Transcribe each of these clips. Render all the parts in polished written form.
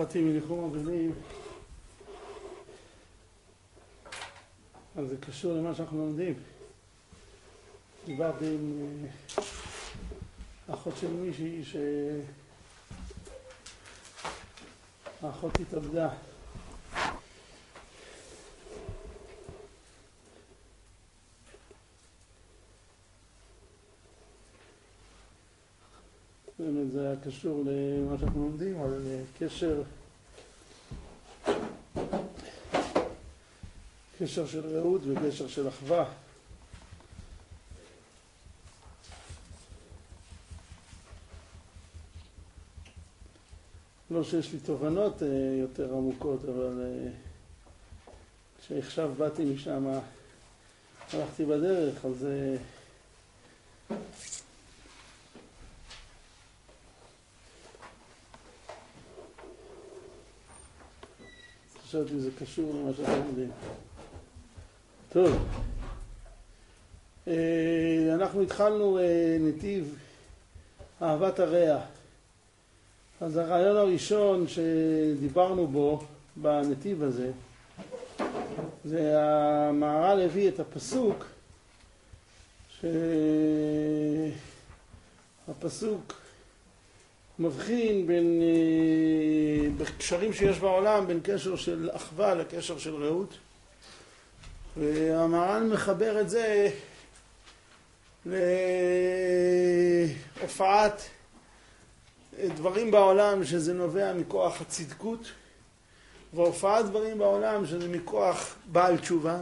באתי מניחום אבלים, אז זה קשור למה שאנחנו לומדים. דיברתי עם אחות של מישהי האחות התאבדה. באמת זה היה קשור למה שאנחנו לומדים, על קשר של רעות וקשר של אחווה. לא שיש לי תובנות יותר עמוקות, אבל כשעכשיו באתי משם, הלכתי בדרך, אז חשבתי שזה קשור למה שאתם יודעים. טוב, אנחנו התחלנו נתיב אהבת הרע. אז הרעיון הראשון שדיברנו בו בנתיב הזה, זה המהר"ל הביא את הפסוק, שהפסוק מבחין בין בקשרים שיש בעולם, בין קשר של אחווה לקשר של רעות, והמהר"ל מחבר את זה להופעת דברים בעולם שזה נובע מכוח הצדקות, והופעת דברים בעולם שזה מכוח בעל תשובה.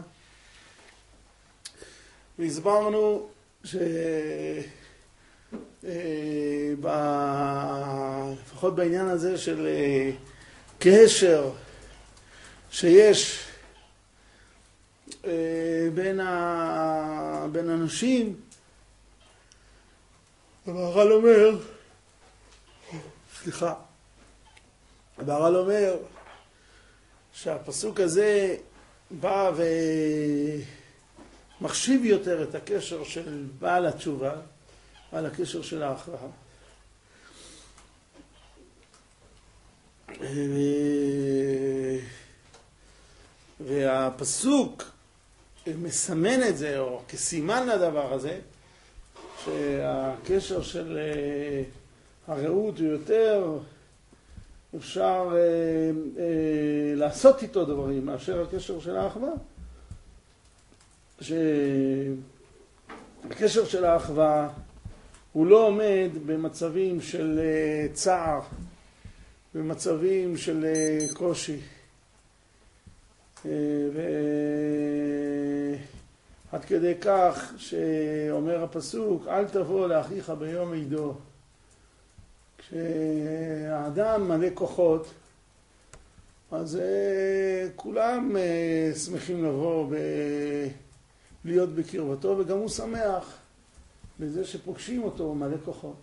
והסברנו לפחות בעניין הזה של קשר שיש בין אנשים, המהר"ל אומר שהפסוק הזה בא ומחשיב יותר את הקשר של בעל התשובה על הקשר של האחווה. והפסוק מסמן את זה, או כסימן לדבר הזה, שהקשר של הרעות הוא יותר אפשר לעשות איתו דברים מאשר הקשר של האחווה. שהקשר של האחווה הוא לא עומד במצבים של צער, במצבים של קושי. עד כדי כך שאומר הפסוק, אל תבוא לאחיך ביום עידו. כשהאדם מלא כוחות, אז כולם שמחים לבוא להיות בקרבתו, וגם הוא שמח בזה שפוגשים אותו מלא כוחות.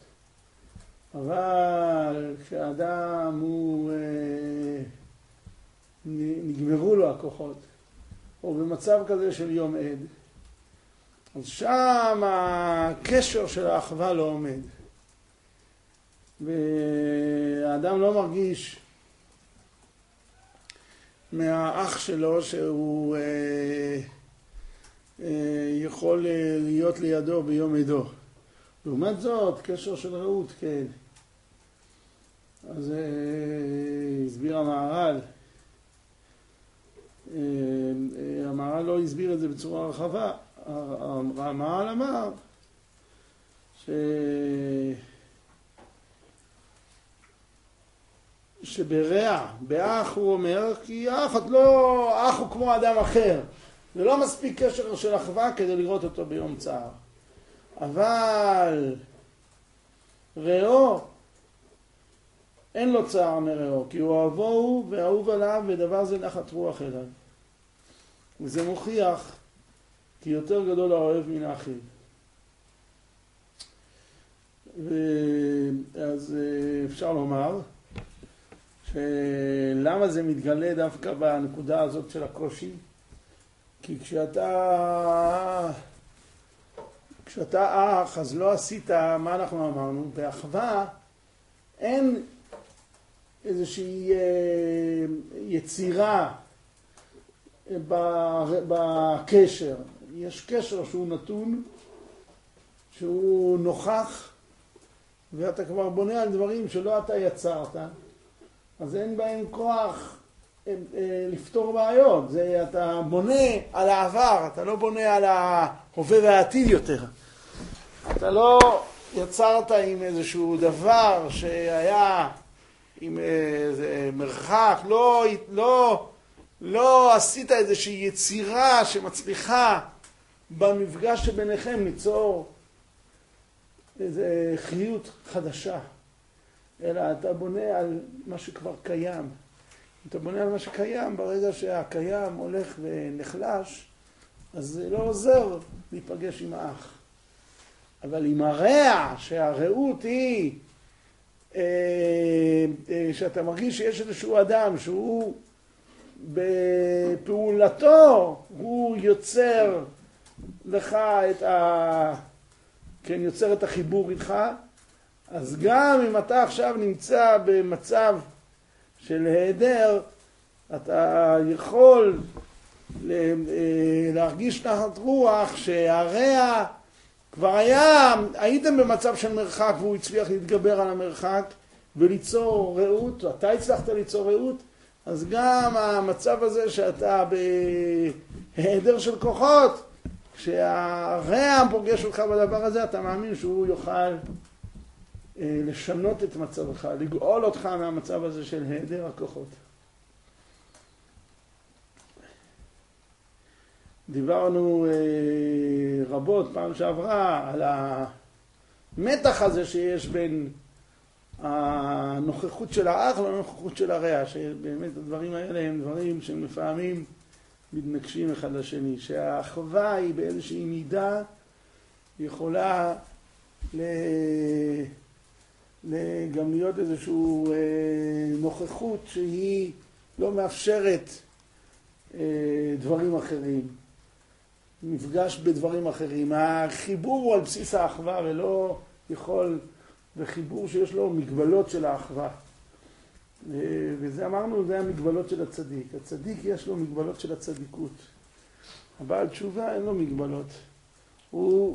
אבל כשהאדם הוא נגמרו לו הכוחות, או במצב כזה של יום עד, אז שם הקשר של האחווה לא עומד. והאדם לא מרגיש מהאח שלו שהוא יכול להיות לידו ביום עדו. לעומת זאת, קשר של רעות, כן. אז הסביר המהר"ל. המהר"ל לא הסביר את זה בצורה רחבה. המהר"ל אמר שברע, באח הוא אומר, כי אח הוא כמו אדם אחר. זה לא מספיק קשר של אחווה כדי לראות אותו ביום צער. אבל רעו, אין לו צער מרעו, כי הוא אוהבו הוא ואהוב עליו, ודבר זה נחת רוח אליו. וזה מוכיח כי יותר גדול האוהב מן האחיו. אז אפשר לומר שלמה זה מתגלה דווקא בנקודה הזאת של הקושי? כי כשאתה אח, אז לא עשית מה אנחנו אמרנו. באחווה אין איזושהי יצירה בקשר. יש קשר שהוא נתון, שהוא נוכח, ואתה כבר בונה על דברים שלא אתה יצרת, אז אין בהם כוח לפתור בעיות. אתה בונה על העבר, אתה לא בונה על ההווה והעתיד יותר. אתה לא יצרת עם איזשהו דבר שהיה עם איזה מרחק, לא עשית איזושהי יצירה שמצליחה במפגש שביניכם ליצור איזה חיות חדשה, אלא אתה בונה על מה שכבר קיים. אתה בונה על מה שקיים, ברגע שהקיים הולך ונחלש, אז זה לא עוזר להיפגש עם האח. אבל עם הרע, שהרעות היא, שאתה מרגיש שיש איזשהו אדם שהוא בפעולתו, הוא יוצר לך יוצר את החיבור איתך, אז גם אם אתה עכשיו נמצא במצב של היעדר, אתה יכול להרגיש תחת רוח שהרע כבר הייתם במצב של מרחק והוא הצליח להתגבר על המרחק וליצור רעות, אתה הצלחת ליצור רעות, אז גם המצב הזה שאתה בהיעדר של כוחות, כשהרע פוגש אותך בדבר הזה, אתה מאמין שהוא יוכל לשנות את מצבך, לגאול אותך מהמצב הזה של היעדר הכוחות. דיברנו רבות פעם שעברה על המתח הזה שיש בין הנוכחות של האח לנוכחות של הרע, שבאמת הדברים האלה הם דברים שהם לפעמים מתנגשים אחד לשני, שהאחווה היא באיזושהי מידה יכולה גם להיות איזושהי נוכחות שהיא לא מאפשרת דברים אחרים, מפגש בדברים אחרים. החיבור הוא על בסיס האחווה ולא יכול, וחיבור שיש לו מגבלות של האחווה. וזה אמרנו, זה המגבלות של הצדיק. הצדיק יש לו מגבלות של הצדיקות. הבעל תשובה אין לו מגבלות. הוא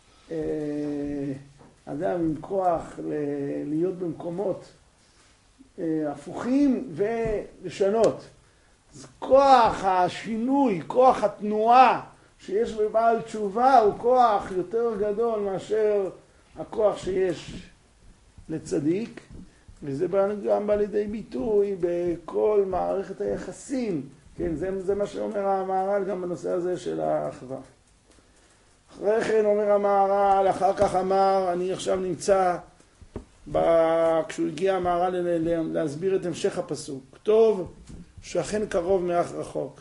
אדם עם כוח להיות במקומות הפוכים ולשנות. אז כוח השינוי, כוח התנועה שיש בבעל תשובה הוא כוח יותר גדול מאשר הכוח שיש לצדיק, וזה גם בא לידי ביטוי בכל מערכת היחסים. כן, זה מה שאומר המהר"ל גם בנושא הזה של האחווה. אחרי כן אומר המהר"ל, אחר כך אמר, אני עכשיו נמצא, כשהוא הגיע המהר"ל להסביר את המשך הפסוק, כתוב שכן קרוב מאח רחוק.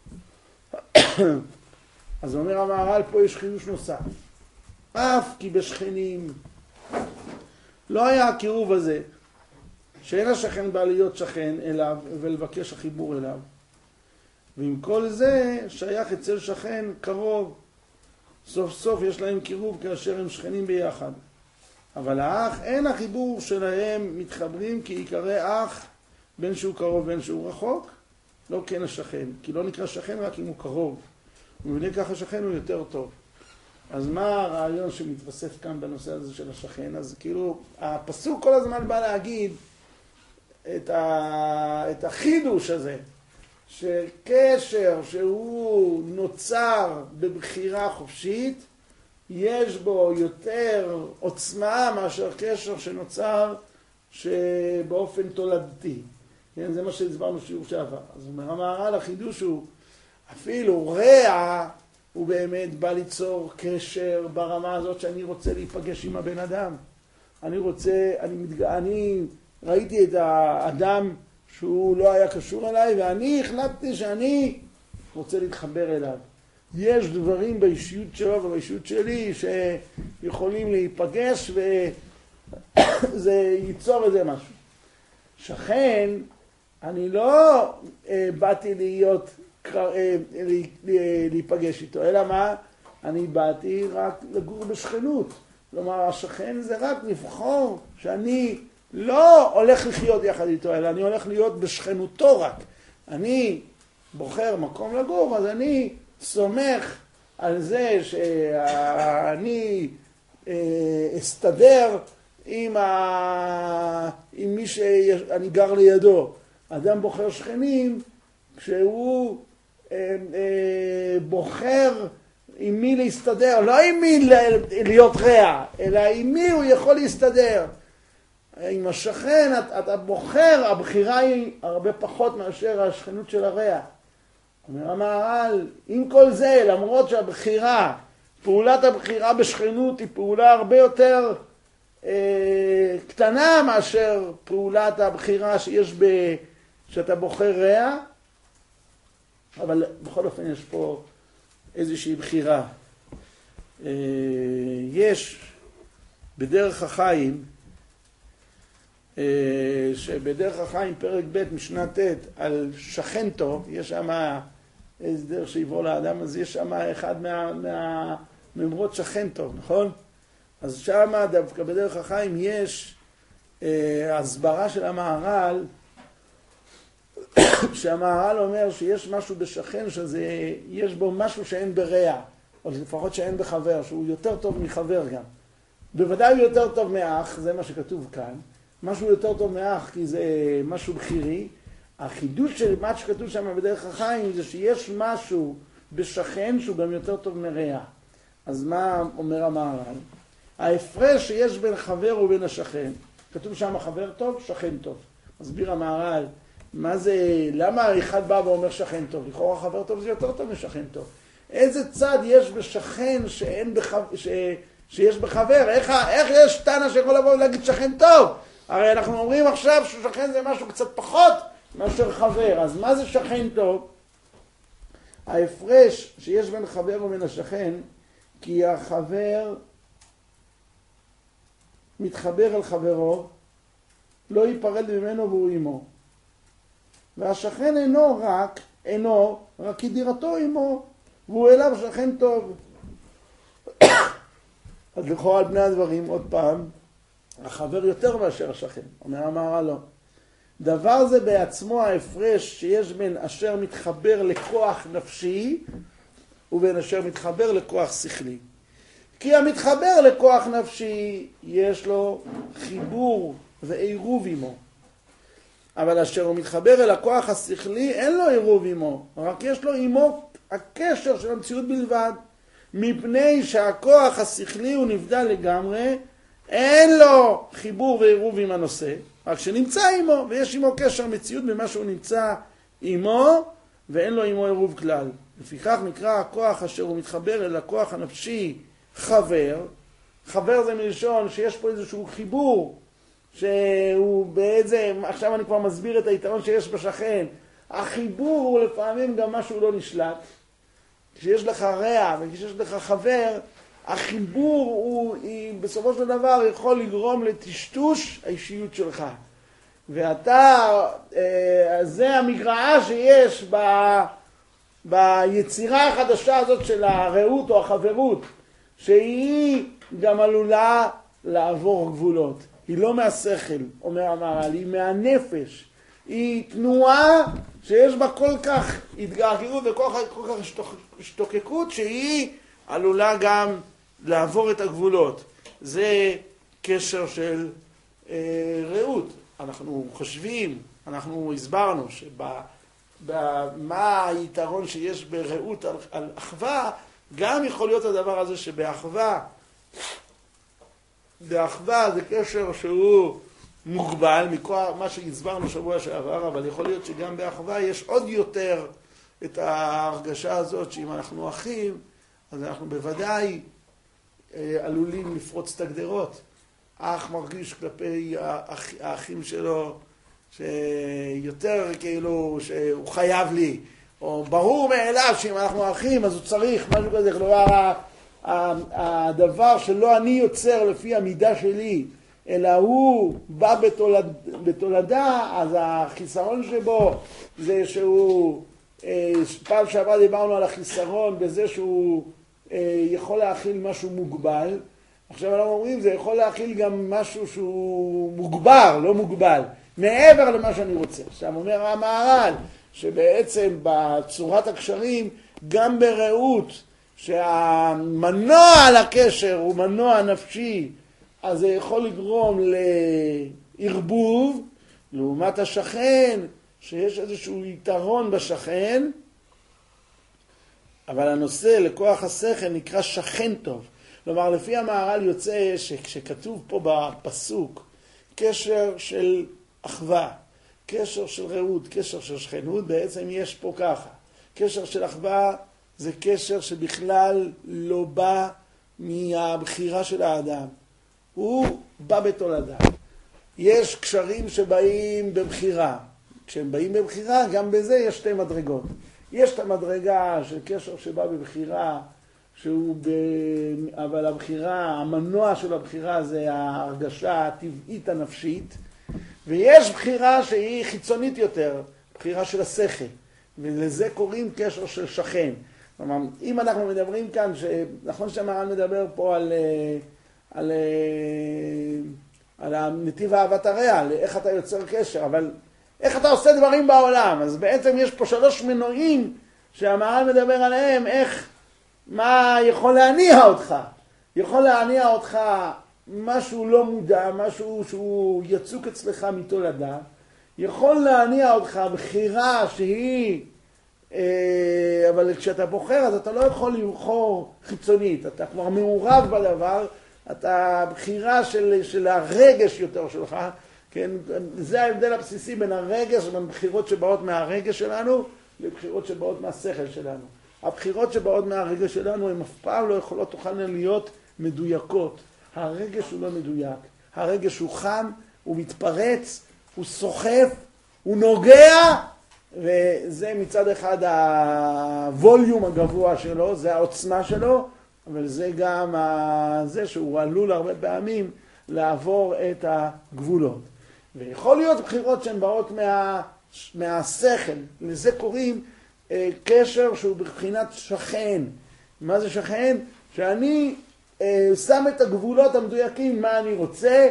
אז אומר המהר"ל, פה יש חידוש נוסף. אף כי בשכנים לא היה הקירוב הזה, שאין השכן בא להיות שכן אליו ולבקש החיבור אליו. ועם כל זה שייך אצל שכן קרוב. סוף סוף יש להם קירוב כאשר הם שכנים ביחד. אבל האח אין החיבור שלהם מתחברים כי יקרא אח בין שהוא קרוב בין שהוא רחוק, לא כן השכן. כי לא נקרא שכן רק אם הוא קרוב. ומבנה כך השכן הוא יותר טוב. אז מה הרעיון שמתווסף כאן בנושא הזה של השכן? אז כאילו הפסוק כל הזמן בא להגיד את החידוש הזה, שקשר שהוא נוצר בבחירה חופשית, יש בו יותר עוצמה מאשר קשר שנוצר שבאופן תולדתי. זה מה שהסברנו שיעור שעבר. אז אומר המהר"ל, החידוש הוא אפילו רע, הוא באמת בא ליצור קשר ברמה הזאת שאני רוצה להיפגש עם הבן אדם. אני ראיתי את האדם שהוא לא היה קשור אליי, ואני החלטתי שאני רוצה להתחבר אליו. יש דברים באישיות שלו ובאישיות שלי שיכולים להיפגש וזה ייצור איזה משהו. שכן, אני לא באתי להיפגש איתו, אלא מה? אני באתי רק לגור בשכנות. כלומר, השכן זה רק לבחור שאני לא הולך לחיות יחד איתו, אלא אני הולך להיות בשכנותו רק. אני בוחר מקום לגור, אז אני סומך על זה שאני אסתדר עם מי שאני גר לידו. אדם בוחר שכנים כשהוא בוחר עם מי להסתדר, לא עם מי להיות רע, אלא עם מי הוא יכול להסתדר. עם השכן אתה בוחר, הבחירה היא הרבה פחות מאשר השכנות של הרע. אומר המהר"ל, עם כל זה, למרות שהבחירה, פעולת הבחירה בשכנות היא פעולה הרבה יותר קטנה מאשר פעולת הבחירה שאתה בוחר רע, אבל בכל אופן יש פה איזושהי בחירה. יש בדרך החיים, שבדרך החיים פרק ב' משנה ט' על שכן טוב, יש שם איזה דרך שיבוא לאדם, אז יש שם אחד מהממרות שכן טוב, נכון? אז שם דווקא בדרך החיים יש הסברה של המהר"ל, שהמהר"ל אומר שיש משהו בשכן שיש בו משהו שאין ברע, או לפחות שאין בחבר, שהוא יותר טוב מחבר גם. בוודאי הוא יותר טוב מאח, זה מה שכתוב כאן. משהו יותר טוב מאח כי זה משהו בחירי. החידוש של מה שכתוב שם בדרך החיים זה שיש משהו בשכן שהוא גם יותר טוב מרע. אז מה אומר המהר"ל? ההפרש שיש בין חבר ובין השכן, כתוב שם חבר טוב, שכן טוב. מסביר המהר"ל, מה זה, למה אחד בא ואומר שכן טוב? לכאורה חבר טוב זה יותר טוב משכן טוב. איזה צד יש בשכן שיש בחבר? איך יש תנא שיכול לבוא ולהגיד שכן טוב? הרי אנחנו אומרים עכשיו ששכן זה משהו קצת פחות מאשר חבר. אז מה זה שכן טוב? ההפרש שיש בין חבר ובין השכן, כי החבר מתחבר אל חברו, לא ייפרד ממנו והוא עמו. והשכן אינו רק כי דירתו עמו, והוא אליו שכן טוב. אז לכאורה על בני הדברים, עוד פעם, החבר יותר מאשר השכן. אומר המהר"ל לא. דבר זה בעצמו ההפרש שיש בין אשר מתחבר לכוח נפשי ובין אשר מתחבר לכוח שכלי. כי המתחבר לכוח נפשי יש לו חיבור ועירוב עמו. אבל אשר הוא מתחבר אל הכוח השכלי אין לו עירוב עמו, רק יש לו עמו הקשר של המציאות בלבד. מפני שהכוח השכלי הוא נבדל לגמרי, אין לו חיבור ועירוב עם הנושא, רק שנמצא עמו, ויש עמו קשר מציאות במה שהוא נמצא עמו, ואין לו עמו עירוב כלל. לפיכך נקרא הכוח אשר הוא מתחבר אל הכוח הנפשי חבר. חבר זה מלשון שיש פה איזשהו חיבור, שהוא באיזה, עכשיו אני כבר מסביר את היתרון שיש בשכן. החיבור הוא לפעמים גם משהו לא נשלט. כשיש לך רע וכשיש לך חבר, החיבור הוא בסופו של דבר יכול לגרום לטשטוש האישיות שלך. ואתה, זה המגרעה שיש ביצירה החדשה הזאת של הרעות או החברות, שהיא גם עלולה לעבור גבולות. היא לא מהשכל, אומר המהר"ל, היא מהנפש. היא תנועה שיש בה כל כך התגעגעות וכל כך השתוקקות שהיא עלולה גם לעבור את הגבולות. זה קשר של רעות. אנחנו חושבים, אנחנו הסברנו מה היתרון שיש ברעות על אחווה, גם יכול להיות הדבר הזה שבאחווה, באחווה זה קשר שהוא מוגבל, מכוח מה שהסברנו שבוע שעבר, אבל יכול להיות שגם באחווה יש עוד יותר את ההרגשה הזאת שאם אנחנו אחים, אז אנחנו בוודאי עלולים לפרוץ את הגדרות. אח מרגיש כלפי האחים שלו שיותר כאילו שהוא חייב לי, או ברור מאליו שאם אנחנו אחים אז הוא צריך משהו כזה. כלומר, הדבר שלא אני יוצר לפי המידה שלי, אלא הוא בא בתולדה, אז החיסרון שבו זה שהוא, פעם שעברה דיברנו על החיסרון בזה שהוא יכול להכיל משהו מוגבל. עכשיו אנחנו אומרים, זה יכול להכיל גם משהו שהוא מוגבר, לא מוגבל, מעבר למה שאני רוצה. עכשיו אומר המהר"ל, שבעצם בצורת הקשרים, גם ברעות, שהמנוע לקשר הוא מנוע נפשי, אז זה יכול לגרום לערבוב, לעומת השכן, שיש איזשהו יתרון בשכן, אבל הנושא לכוח השכל נקרא שכן טוב. כלומר, לפי המהר"ל יוצא שכשכתוב פה בפסוק, קשר של אחווה, קשר של רעות, קשר של שכנות, בעצם יש פה ככה. קשר של אחווה זה קשר שבכלל לא בא מהבחירה של האדם. הוא בא בתולדה. יש קשרים שבאים בבחירה. כשהם באים בבחירה, גם בזה יש שתי מדרגות. יש את המדרגה של קשר שבא בבחירה, אבל הבחירה, המנוע של הבחירה זה ההרגשה הטבעית הנפשית, ויש בחירה שהיא חיצונית יותר, בחירה של השכל, ולזה קוראים קשר של שכן. כלומר, אם אנחנו מדברים כאן, נכון שהמהר"ל מדבר פה על הנתיב אהבת הרע, איך אתה יוצר קשר, אבל איך אתה עושה דברים בעולם. אז בעצם יש פה 3 מנועים שהמהר"ל מדבר עליהם, מה יכול להניע אותך. יכול להניע אותך משהו לא מודע, משהו שהוא יצוק אצלך מתולדה. יכול להניע אותך בחירה שהיא, אבל כשאתה בוחר אז אתה לא יכול לבחור חיצונית, אתה כבר מעורב בדבר, אתה בחירה של הרגש יותר שלך, כן? זה ההבדל הבסיסי בין הרגש, בין בחירות שבאות מהרגש שלנו, לבחירות שבאות מהשכל שלנו. הבחירות שבאות מהרגש שלנו הן אף פעם לא יכולות תוכלנה להיות מדויקות. הרגש הוא לא מדויק. הרגש הוא חם, הוא מתפרץ, הוא סוחף, הוא נוגע, וזה מצד אחד הווליום הגבוה שלו, זה העוצמה שלו, אבל זה גם זה שהוא עלול הרבה פעמים לעבור את הגבולות. ויכול להיות בחירות שהן באות מהשכל, לזה קוראים קשר שהוא בבחינת שכן. מה זה שכן? שאני שם את הגבולות המדויקים, מה אני רוצה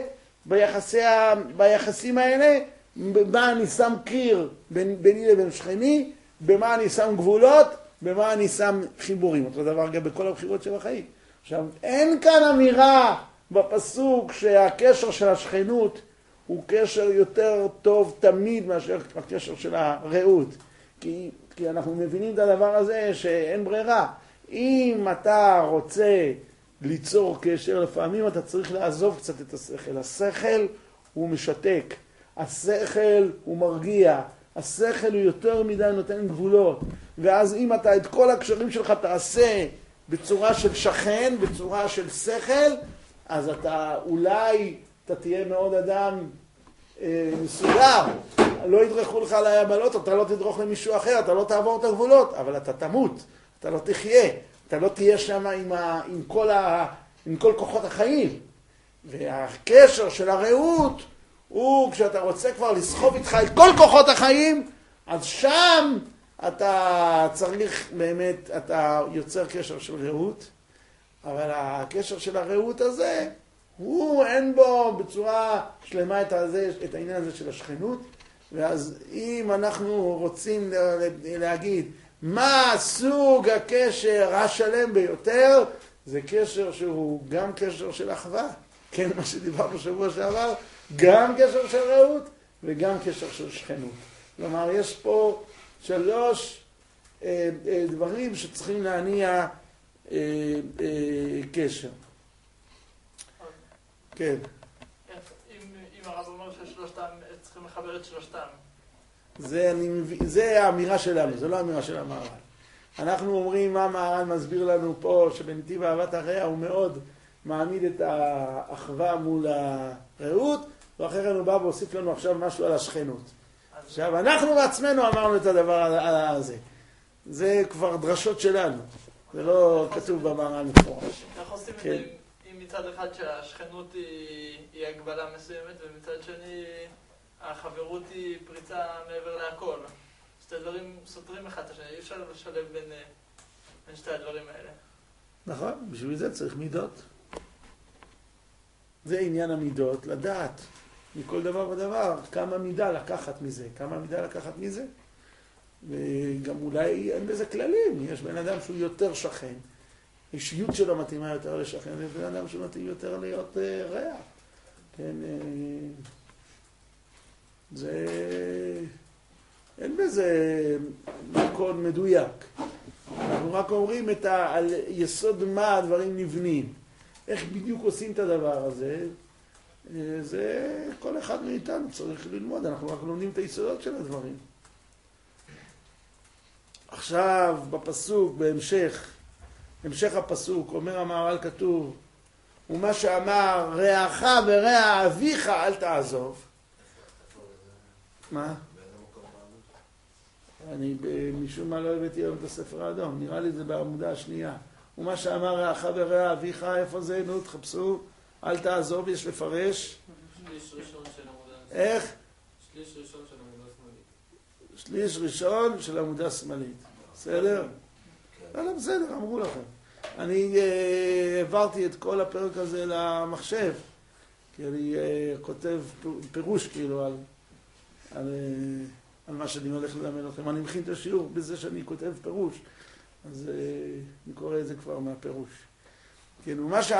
ביחסים האלה, במה אני שם קיר ביני לבין שכני, במה אני שם גבולות, במה אני שם חיבורים. אותו דבר גם בכל הבחירות של החיים. עכשיו, אין כאן אמירה בפסוק שהקשר של השכנות הוא קשר יותר טוב תמיד מאשר הקשר של הרעות. כי אנחנו מבינים את הדבר הזה שאין ברירה. אם אתה רוצה ליצור קשר, לפעמים אתה צריך לעזוב קצת את השכל. השכל הוא משתק, השכל הוא מרגיע, השכל הוא יותר מדי נותן גבולות. ואז אם אתה את כל הקשרים שלך תעשה בצורה של שכן, בצורה של שכל, אז אתה אולי תהיה מאוד אדם מסודר, לא ידרכו לך על היבלות, אתה לא תדרוך למישהו אחר, אתה לא תעבור את הגבולות, אבל אתה תמות, אתה לא תחיה, אתה לא תהיה שם עם כל כוחות החיים. והקשר של הרעות הוא כשאתה רוצה כבר לסחוב איתך את כל כוחות החיים, אז שם אתה צריך באמת, אתה יוצר קשר של רעות, אבל הקשר של הרעות הזה, הוא אין בו בצורה שלמה את העניין הזה של השכנות. ואז אם אנחנו רוצים להגיד מה סוג הקשר השלם ביותר, זה קשר שהוא גם קשר של אחווה, כן, מה שדיברנו שבוע שעבר, גם קשר של רעות וגם קשר של שכנות. כלומר, יש פה 3 דברים שצריכים להניע קשר. כן. אם הרב אומר ששלושתם, צריכים לחבר את שלושתם. זה האמירה שלנו, זה לא האמירה של המהר"ל. אנחנו אומרים מה המהר"ל מסביר לנו פה, שבנתיב אהבת הרע הוא מאוד מעמיד את האחווה מול הרעות, ואחרי כן הוא בא והוסיף לנו עכשיו משהו על השכנות. עכשיו, אנחנו בעצמנו אמרנו את הדבר הזה. זה כבר דרשות שלנו. זה לא כתוב במהר"ל מפורש. איך עושים את זה אם מצד אחד שהשכנות היא הגבלה מסוימת, ומצד שני החברות היא פריצה מעבר להכל? שתי דברים סותרים אחד, אי אפשר לשלב בין שתי הדברים האלה. נכון, בשביל זה צריך מידות. זה עניין המידות, לדעת מכל דבר ודבר, כמה מידה לקחת מזה, וגם אולי אין בזה כללים, יש בן אדם שהוא יותר שכן, האישיות שלו מתאימה יותר לשכן, ויש בן אדם שהוא מתאים יותר להיות רע. כן, זה... אין בזה מקוד מדויק. אנחנו רק אומרים על יסוד מה הדברים נבנים. איך בדיוק עושים את הדבר הזה, זה כל אחד מאיתנו צריך ללמוד, אנחנו רק לומדים את היסודות של הדברים. עכשיו בפסוק, בהמשך הפסוק, אומר המהר"ל כתוב, ומה שאמר רעך ורע אביך אל תעזוב. מה? אני משום מה לא הבאתי היום את הספר האדום, נראה לי זה בעמודה השנייה. ומה שאמר רעך ורע אביך, איפה זה? נו, תחפשו, אל תעזוב, יש לפרש. שליש ראשון של עמודה. איך? שליש ראשון של עמודה שמאלית. שליש ראשון של עמודה שמאלית. בסדר? לא, בסדר, אמרו לכם. אני העברתי את כל הפרק הזה למחשב, כי אני כותב פירוש כאילו על מה שאני הולך ללמד לכם. אני מכין את השיעור בזה שאני כותב פירוש, אז אני קורא את זה כבר מהפירוש. כן,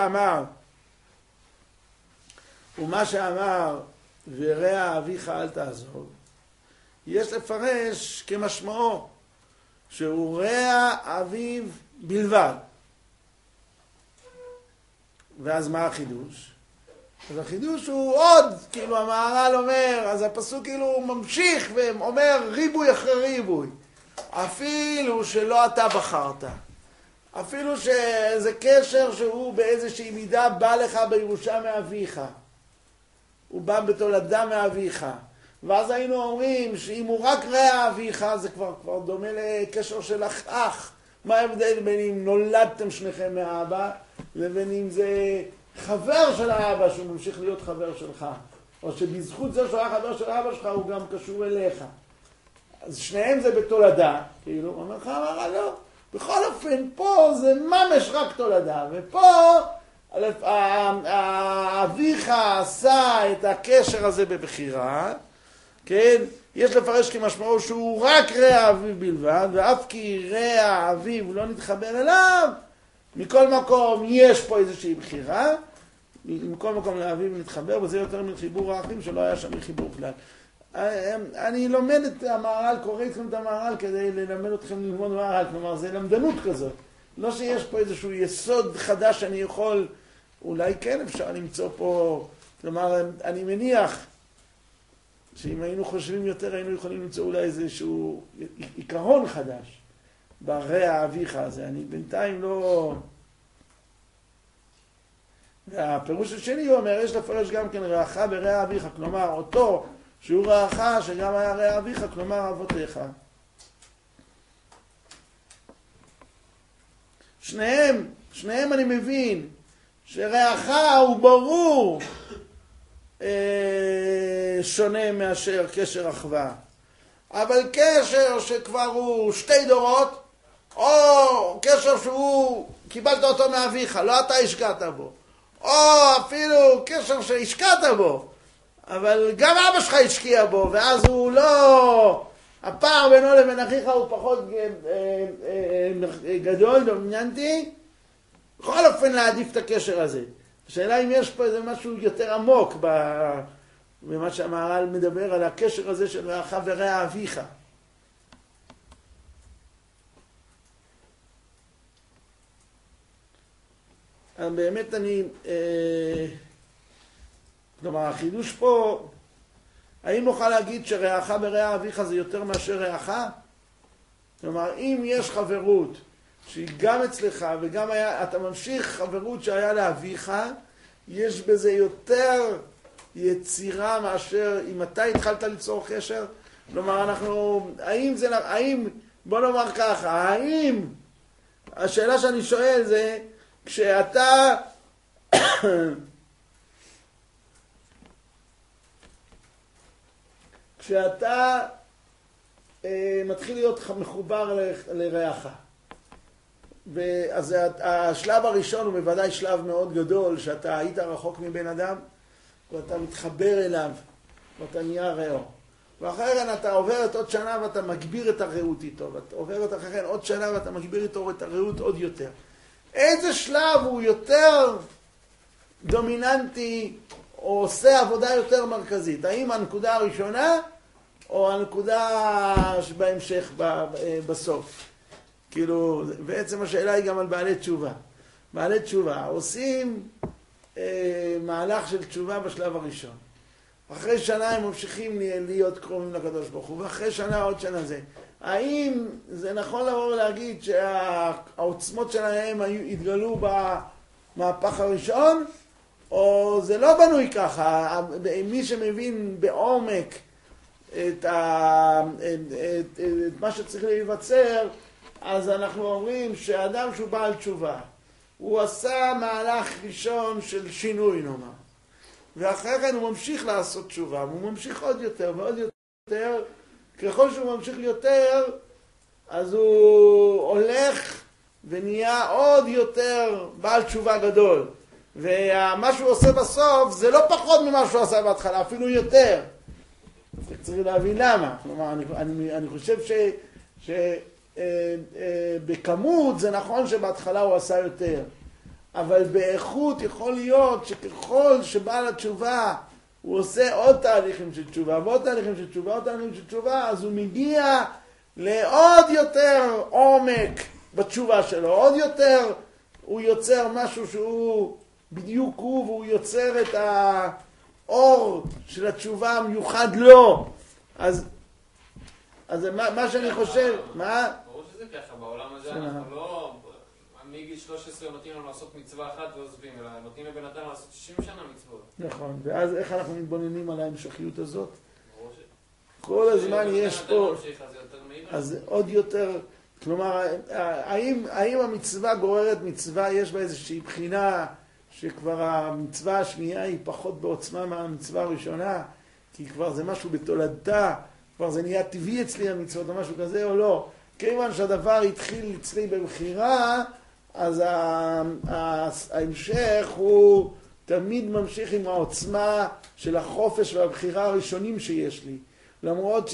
ומה שאמר ורע אביך אל תעזוב, יש לפרש כמשמעו, שהוא רע אביו בלבד. ואז מה החידוש? אז החידוש הוא עוד, כאילו המהר"ל אומר, אז הפסוק כאילו ממשיך ואומר ריבוי אחרי ריבוי. אפילו שלא אתה בחרת. אפילו שזה קשר שהוא באיזושהי מידה בא לך בירושה מאביך. הוא בא בתולדה מאביך. ואז היינו אומרים שאם הוא רק רע אביך, זה כבר דומה לקשר של אח. מה ההבדל בין אם נולדתם שניכם מאבא, לבין אם זה חבר של האבא שהוא ממשיך להיות חבר שלך, או שבזכות זה שהוא היה חבר של האבא שלך הוא גם קשור אליך. אז שניהם זה בתולדה, כאילו, אומר לך, אמר לא. בכל אופן, פה זה ממש רק תולדה, ופה אביך עשה את הקשר הזה בבחירה, כן? יש לפרש כמשמעו שהוא רק רע אביו בלבד, ואף כי רע אביו לא נתחבר אליו, מכל מקום יש פה איזושהי בחירה, מכל מקום לאביו נתחבר, וזה יותר מחיבור האחים שלא היה שם חיבור כלל. אני לומד את המהר"ל, קורא איתכם את המהר"ל כדי ללמד אתכם ללמוד מהר"ל, כלומר זה למדנות כזאת. לא שיש פה איזשהו יסוד חדש שאני יכול, אולי כן אפשר למצוא פה, כלומר אני מניח שאם היינו חושבים יותר היינו יכולים למצוא אולי איזשהו עיקרון חדש ברע אביך הזה. אני בינתיים לא... והפירוש השני הוא אומר, יש לפרש גם כן רעך ורע אביך, כלומר אותו שהוא רעך שגם היה רע אביך, כלומר אבותיך. שניהם אני מבין שרעך הוא ברור שונה מאשר קשר אחווה. אבל קשר שכבר הוא שתי דורות, או קשר שהוא קיבלת אותו מאביך, לא אתה השקעת בו, או אפילו קשר שהשקעת בו, אבל גם אבא שלך השקיע בו, ואז הוא לא... הפער בינו לבין אחיך הוא פחות גדול, דומיננטי. בכל אופן להעדיף את הקשר הזה. השאלה אם יש פה איזה משהו יותר עמוק במה שהמהר"ל מדבר על הקשר הזה של רעך ורע אביך. באמת אני... כלומר, החידוש פה, האם נוכל להגיד שרעך ורע אביך זה יותר מאשר רעך? כלומר, אם יש חברות שהיא גם אצלך וגם אתה ממשיך חברות שהיה לאביך, יש בזה יותר יצירה מאשר אם אתה התחלת ליצור קשר. כלומר, בוא נאמר ככה, השאלה שאני שואל זה, כשאתה מתחיל להיות מחובר לרעך, אז השלב הראשון הוא בוודאי שלב מאוד גדול, שאתה היית רחוק מבן אדם, ואתה מתחבר אליו, ואתה נהיה רעו. ואחרי כן אתה עוברת עוד שנה ואתה מגביר את הרעות איתו, ואתה עוברת אחרי כן עוד שנה ואתה מגביר איתו את הרעות עוד יותר. איזה שלב הוא יותר דומיננטי, או עושה עבודה יותר מרכזית? האם הנקודה הראשונה, או הנקודה שבהמשך בסוף? כאילו, בעצם השאלה היא גם על בעלי תשובה. בעלי תשובה עושים מהלך של תשובה בשלב הראשון. אחרי שנה הם ממשיכים להיות קרובים לקדוש ברוך הוא, ואחרי שנה עוד שנה זה. האם זה נכון לבוא ולהגיד שהעוצמות שלהם התגלו במהפך הראשון, או זה לא בנוי ככה? מי שמבין בעומק את מה שצריך להיווצר, אז אנחנו אומרים שאדם שהוא בעל תשובה, הוא עשה מהלך ראשון של שינוי נאמר. ואחרי כן הוא ממשיך לעשות תשובה, הוא ממשיך עוד יותר ועוד יותר. ככל שהוא ממשיך יותר, אז הוא הולך ונהיה עוד יותר בעל תשובה גדול. ומה שהוא עושה בסוף זה לא פחות ממה שהוא עשה בהתחלה, אפילו יותר. צריך להבין למה. כלומר, אני חושב שבכמות זה נכון שבהתחלה הוא עשה יותר. אבל באיכות יכול להיות שככל שבעל התשובה הוא עושה עוד תהליכים של תשובה, ועוד תהליכים של תשובה, עוד תהליכים של תשובה, אז הוא מגיע לעוד יותר עומק בתשובה שלו, עוד יותר הוא יוצר משהו שהוא בדיוק הוא, והוא יוצר את האור של התשובה המיוחד לו. אז מה שאני חושב, מה? ברור שזה ככה, בעולם הזה אנחנו לא... מגיל 13 נותנים לנו לעשות מצווה אחת ועוזבים, אלא נותנים לבן אדם לעשות 60 שנה מצוות. נכון, ואז איך אנחנו מתבוננים על ההמשכיות הזאת? כל הזמן יש פה, אז עוד יותר, כלומר, האם המצווה גוררת מצווה, יש בה איזושהי בחינה שכבר המצווה השנייה היא פחות בעוצמה מהמצווה הראשונה, כי כבר זה משהו בתולדתה, כבר זה נהיה טבעי אצלי המצוות או משהו כזה או לא. כיוון שהדבר התחיל אצלי בבחירה, אז ההמשך הוא תמיד ממשיך עם העוצמה של החופש והבחירה הראשונים שיש לי. למרות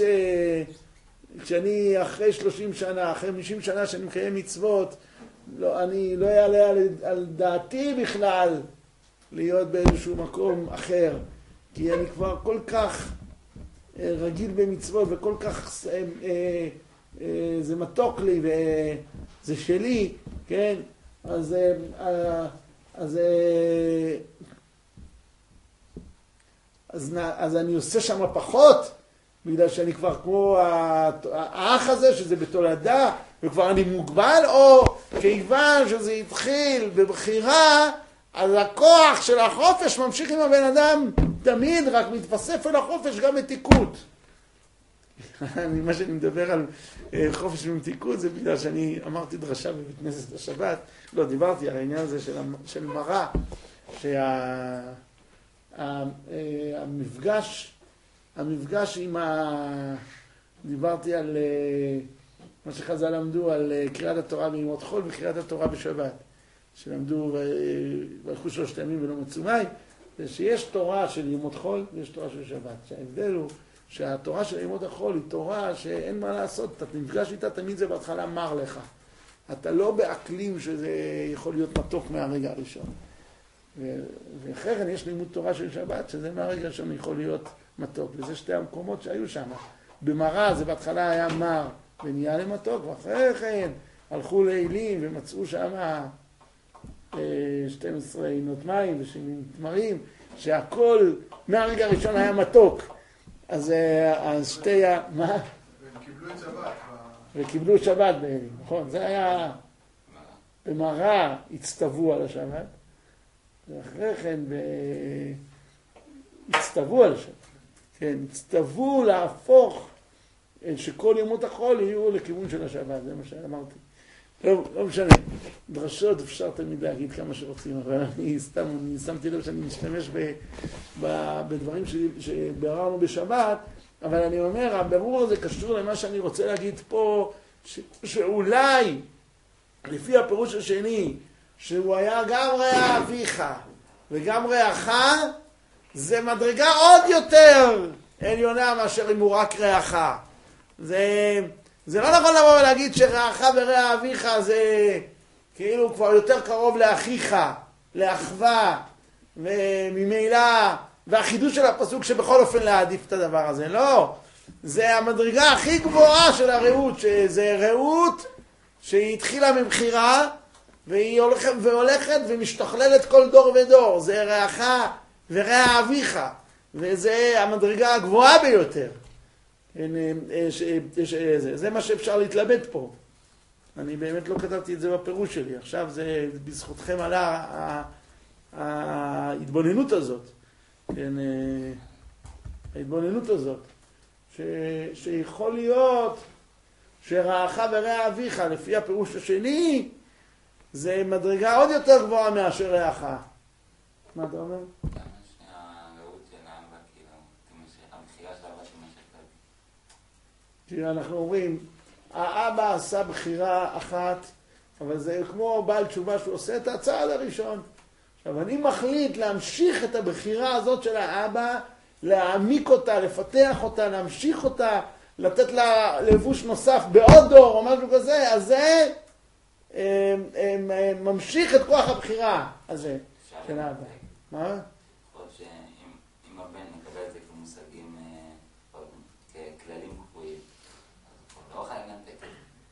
שאני אחרי 30 שנה, אחרי 50 שנה שאני מקיים מצוות, אני לא אעלה על דעתי בכלל להיות באיזשהו מקום אחר. כי אני כבר כל כך רגיל במצוות וכל כך זה מתוק לי וזה שלי, כן? אז אני עושה שם פחות, בגלל שאני כבר כמו האח הזה שזה בתולדה וכבר אני מוגבל, או כיוון שזה התחיל בבחירה, אז הכוח של החופש ממשיך עם הבן אדם תמיד, רק מתווסף אל החופש גם מתיקות. מה שאני מדבר על חופש ומתיקות זה בגלל שאני אמרתי דרשה בבית כנסת השבת, לא דיברתי על העניין הזה של מראה, המפגש עם דיברתי על מה שחז"ל למדו על קריאת התורה בימות חול וקריאת התורה בשבת, שלמדו והלכו 3 ימים ולא מצאו מים, זה שיש תורה של ימות חול ויש תורה של שבת, שההבדל הוא שהתורה של ימות החול היא תורה שאין מה לעשות, אתה נפגש איתה תמיד זה בהתחלה מר לך, אתה לא באקלים שזה יכול להיות מתוק מהרגע הראשון, ואחרי כן יש לימוד תורה של שבת שזה מהרגע הראשון יכול להיות מתוק, וזה 2 המקומות שהיו שם. במראה זה בהתחלה היה מר ונהיה למתוק, ואחרי כן הלכו לאלים ומצאו שם 12 עינות מים ו70 תמרים, שהכל מהרגע הראשון היה מתוק. אז שתי מה? והם קיבלו את שבת. וקיבלו שבת באלים, נכון? זה היה במראה הצטוו על השבת, ואחרי כן הצטוו על השבת. כן, הצטוו להפוך שכל ימות החול יהיו לכיוון של השבת, זה מה שאמרתי. לא משנה, דרשות אפשר תמיד להגיד כמה שרוצים, אבל אני שמתי לב שאני משתמש בדברים שביררנו בשבת, אבל אני אומר, הבירור הזה קשור למה שאני רוצה להגיד פה, שאולי לפי הפירוש השני, שהוא היה גם רע אביך וגם רעך, זה מדרגה עוד יותר עליונה מאשר אם הוא רק רעך. זה לא נכון לבוא ולהגיד שרעך ורע אביך זה כאילו כבר יותר קרוב לאחיך, לאחווה, וממילא, והחידוש של הפסוק שבכל אופן להעדיף את הדבר הזה. לא, זה המדרגה הכי גבוהה של הרעות, שזה רעות שהיא התחילה מבחירה, והיא הולכת ומשתכללת כל דור ודור. זה רעך ורע אביך, וזה המדרגה הגבוהה ביותר. זה מה שאפשר להתלבט פה. אני באמת לא כתבתי את זה בפירוש שלי. עכשיו זה בזכותכם עלה ההתבוננות הזאת. כן, ההתבוננות הזאת. שיכול להיות שרעך ורע אביך, לפי הפירוש השני, זה מדרגה עוד יותר גבוהה מאשר רעך. מה אתה אומר? תראה, אנחנו אומרים, האבא עשה בחירה אחת, אבל זה כמו בעל תשובה שהוא עושה את הצעד הראשון. עכשיו, אני מחליט להמשיך את הבחירה הזאת של האבא, להעמיק אותה, לפתח אותה, להמשיך אותה, לתת לה לבוש נוסף בעוד דור או משהו כזה, אז זה ממשיך את כוח הבחירה הזה של האבא. מה? אם הבן מקבל את זה כמושגים, ככללים קבועים, לא חייב לנתק.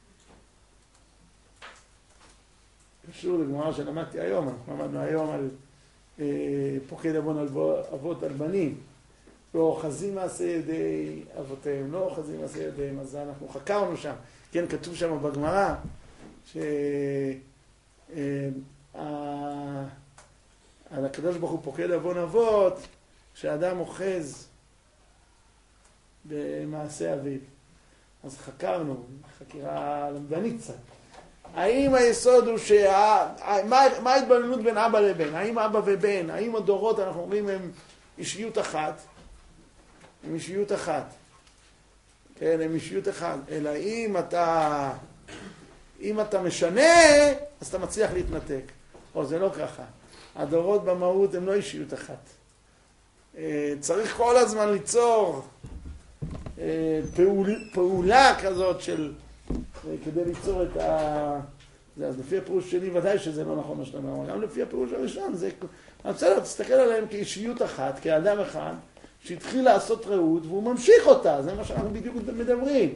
קשור לגמרא שלמדתי היום, אנחנו למדנו היום על פוקד עוון אבות על בנים, לא אוחזים מעשה ידי אבותיהם, לא אוחזים מעשה ידיהם, אז אנחנו חקרנו שם, כן, כתוב שם בגמרא, על הקדוש ברוך הוא פוקד עוון אבות, שאדם אוחז במעשה אביו. אז חקרנו, חקירה למדנית קצת. האם היסוד הוא מה ההתבוננות בין אבא לבן? האם אבא ובן, האם הדורות, אנחנו אומרים, הם אישיות אחת? הם אישיות אחת. כן, הם אישיות אחת. אלא אם אתה משנה, אז אתה מצליח להתנתק. או זה לא ככה. הדורות במהות הם לא אישיות אחת. צריך כל הזמן ליצור פעולה כזאת כדי ליצור את אז לפי הפירוש שלי ודאי שזה לא נכון מה שאתה אומר, גם לפי הפירוש הראשון, אני רוצה תסתכל עליהם כאישיות אחת, כאדם אחד, שהתחיל לעשות רעות והוא ממשיך אותה, זה מה שאנחנו בדיוק מדברים.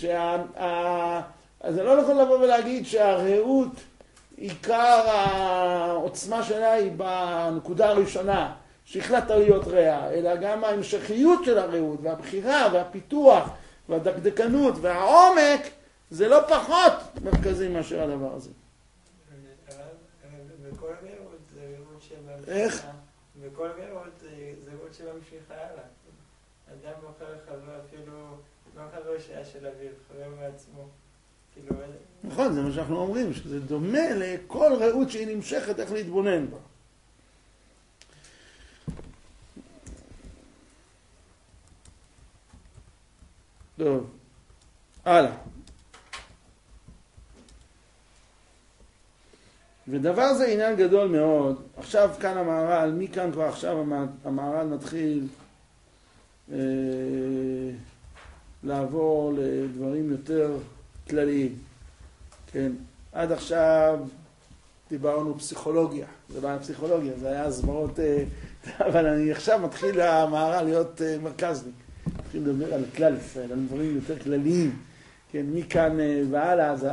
אז זה לא נכון לבוא ולהגיד שהרעות, עיקר העוצמה שלה היא בנקודה הראשונה, שהחלטת להיות רע, אלא גם ההמשכיות של הרעות, והבחירה, והפיתוח, והדקדקנות, והעומק, זה לא פחות מרכזי מאשר הדבר הזה. בכל רעות זה רעות שממשיכה. איך? בכל רעות זה רעות שממשיכה הלאה. אדם מוכר חבר אפילו, לא חבר שהיה של אביו, חבר מעצמו. נכון, זה מה שאנחנו אומרים, שזה דומה לכל רעות שהיא נמשכת, איך להתבונן בה. טוב, הלאה. ודבר זה עניין גדול מאוד. עכשיו כאן המהר"ל, מכאן כבר עכשיו המהר"ל מתחיל לעבור לדברים יותר כלליים. כן, עד עכשיו דיברנו פסיכולוגיה, זה לא היה פסיכולוגיה, זה היה הסברות, אבל אני עכשיו מתחיל המהר"ל להיות מרכזניק. מתחיל לדבר על כלל ישראל, על דברים יותר כלליים. כן, מכאן והלאה, אז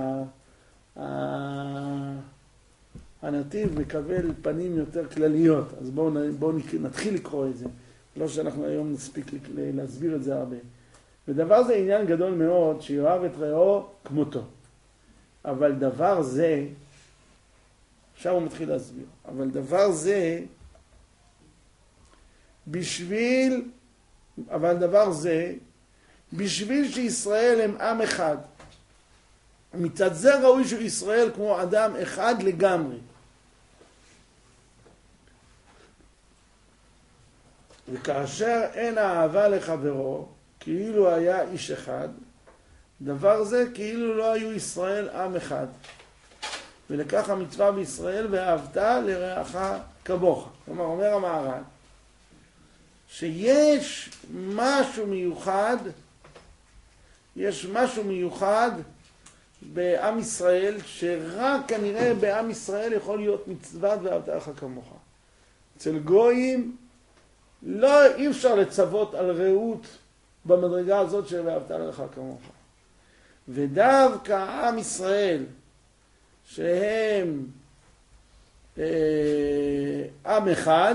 הנתיב מקבל פנים יותר כלליות, אז בואו נתחיל לקרוא את זה. לא שאנחנו היום נספיק להסביר את זה הרבה. ודבר זה עניין גדול מאוד, שיאהב את רעהו כמותו. אבל דבר זה, עכשיו הוא מתחיל להסביר, אבל דבר זה, בשביל שישראל הם עם אחד. מצד זה ראוי שישראל כמו אדם אחד לגמרי. וכאשר אין אהבה לחברו, כאילו היה איש אחד, דבר זה כאילו לא היו ישראל עם אחד. ולכך המצווה בישראל ואהבת לרעך כמוך. כלומר, אומר המהר"ל, שיש משהו מיוחד, יש משהו מיוחד בעם ישראל, שרק כנראה בעם ישראל יכול להיות מצוות ואהבת לרעך כמוך. אצל גויים אי אפשר לצוות על רעות במדרגה הזאת של ואהבת לרעך כמוך. ודווקא עם ישראל, שהם עם אחד,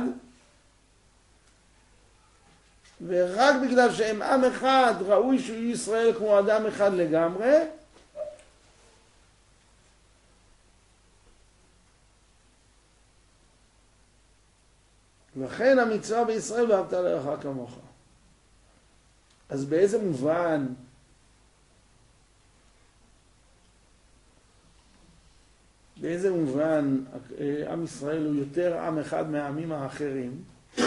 ורק בגלל שהם עם אחד ראוי שיהיו ישראל כמו אדם אחד לגמרי, לכן המצווה בישראל ואהבת לרעך כמוך. אז באיזה מובן עם ישראל הוא יותר עם אחד מהעמים האחרים?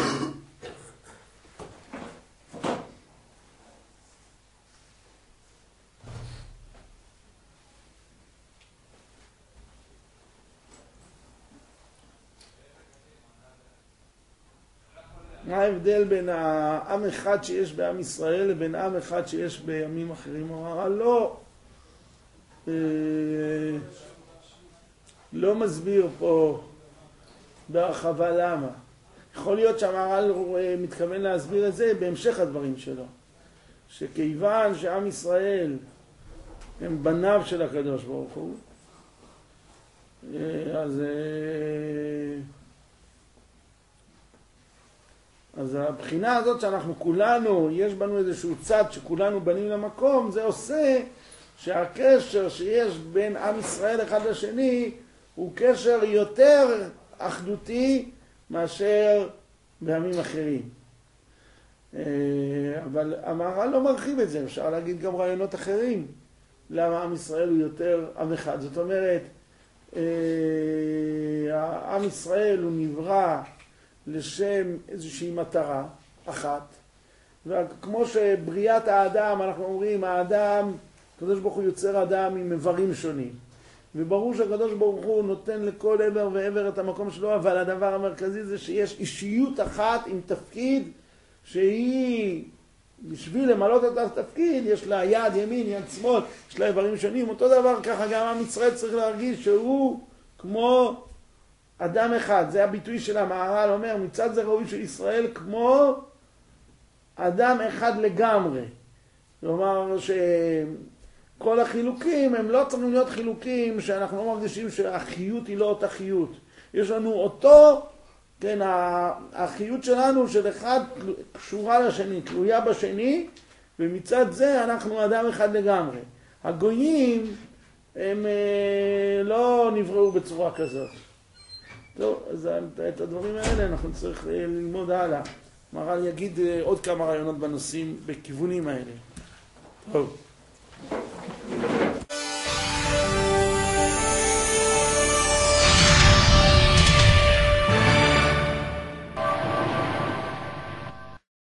מה ההבדל בין העם אחד שיש בעם ישראל לבין עם אחד שיש בימים אחרים? המהר"ל לא מסביר פה בהרחבה למה. יכול להיות שהמהר"ל מתכוון להסביר את זה בהמשך הדברים שלו, שכיוון שעם ישראל הם בניו של הקדוש ברוך הוא, אז הבחינה הזאת שאנחנו כולנו, יש בנו איזשהו צד שכולנו בנים למקום, זה עושה שהקשר שיש בין עם ישראל אחד לשני הוא קשר יותר אחדותי מאשר בעמים אחרים. אבל המהר"ל לא מרחיב את זה, אפשר להגיד גם רעיונות אחרים למה עם ישראל הוא יותר עם אחד. זאת אומרת, עם ישראל הוא נברא לשם איזושהי מטרה אחת, וכמו שבריאת האדם, אנחנו אומרים, האדם, הקדוש ברוך הוא יוצר האדם עם איברים שונים, וברור שהקדוש ברוך הוא נותן לכל עבר ועבר את המקום שלו, אבל הדבר המרכזי זה שיש אישיות אחת עם תפקיד שהיא, בשביל למלות את התפקיד, יש לה יד ימין, יד שמאל, יש לה איברים שונים. אותו דבר ככה גם עם ישראל צריך להרגיש שהוא כמו אדם אחד. זה הביטוי של המהר"ל, אומר, מצד זה ראוי של ישראל כמו אדם אחד לגמרי. כלומר שכל החילוקים הם לא צריכים להיות חילוקים שאנחנו לא מרגישים שהחיות היא לא אותה חיות. יש לנו אותו, כן, החיות שלנו של אחד קשורה לשני, תלויה בשני, ומצד זה אנחנו אדם אחד לגמרי. הגויים הם לא נבראו בצורה כזאת. טוב, אז את הדברים האלה אנחנו צריך ללמוד הלאה. המהר"ל יגיד עוד כמה רעיונות בנושאים, בכיוונים האלה. טוב.